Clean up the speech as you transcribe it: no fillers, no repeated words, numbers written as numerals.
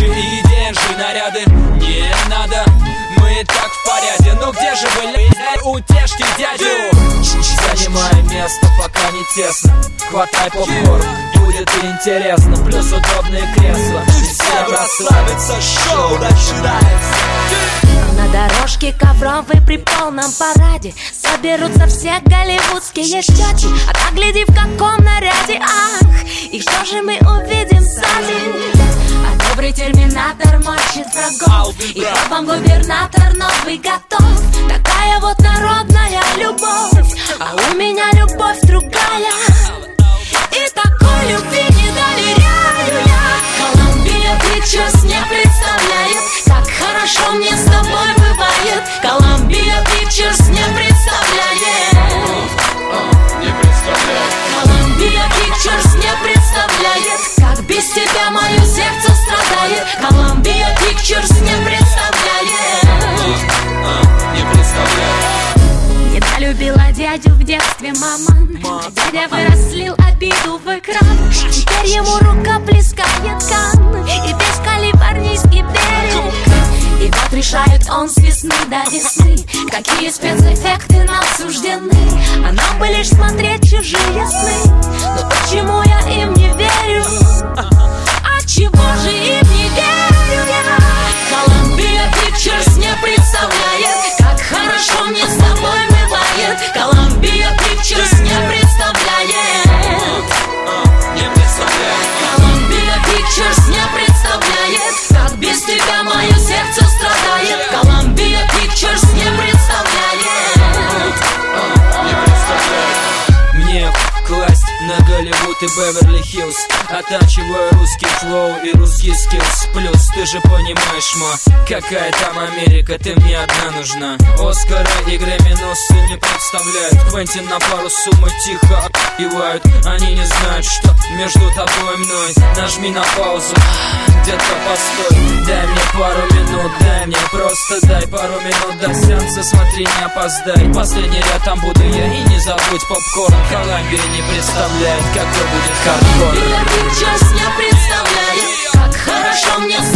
и деньги, наряды не надо, мы и так в порядке. Ну где же вы, утешьте дядю? Занимай место, пока не тесно, хватай попкорн, будет интересно. Плюс удобные кресла, всем расслабиться, шоу начинается. На дорожке ковровой при полном параде соберутся все голливудские щеки. А так гляди, в каком наряде, ах, и что же мы увидим сзади? А добрый терминатор мочит врагов, и вам губернатор новый готов. Такая вот народная любовь, а у меня любовь другая. И такой любви не доверяю я. Columbia Pictures не представляет, как хорошо мне с тобой бывает. Columbia Pictures не представляет. Columbia Pictures не представляет, как без тебя мое сердце страдает. Columbia Pictures не представляет. Недолюбила дядю в детстве мама, а дядя вырослил обиду в экран. Теперь ему рука плескает кан, и весь калифорнийский берег. И вот решает он с весны до весны, какие спецэффекты нам суждены. А нам бы лишь смотреть чужие сны. Но почему я им не верю? А чего же им не верю я? Columbia Pictures не представляет, как хорошо мне с тобой бывает. Columbia Pictures не представляет. Columbia Pictures не представляет, как без тебя мое сердце страдает. Columbia Pictures не представляет. Мне класть на Голливуд и Беверли-Хиллз, оттачиваю русский флоу и русский скиллс. Плюс ты же понимаешь, какая там Америка, ты мне одна нужна. Оскара и Грэмми-носы не представляют. Квентин на пару суммы тихо отпевают. Они не знают, что между тобой и мной. Нажми на паузу, детка, постой. Дай мне пару минут, дай мне, просто дай пару минут до сеанса, смотри, не опоздай. Последний ряд, там буду я, и не забудь попкорн. Columbia не представляет, какой будет хардкор. Columbia Pictures не представляет, как хорошо мне с